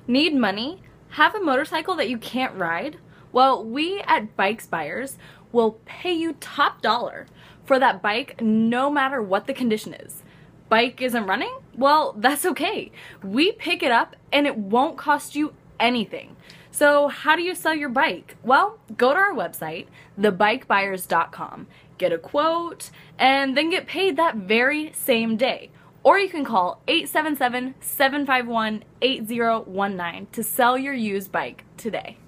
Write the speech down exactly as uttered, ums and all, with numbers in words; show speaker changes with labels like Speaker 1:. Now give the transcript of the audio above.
Speaker 1: Need money? Have a motorcycle that you can't ride? Well, we at Bikes Buyers will pay you top dollar for that bike no matter what the condition is. Bike isn't running? Well, that's okay. We pick it up and it won't cost you anything. So how do you sell your bike? Well, go to our website, the bike buyers dot com, get a quote, and then get paid that very same day. Or you can call eight seven seven, seven five one, eight zero one nine to sell your used bike today.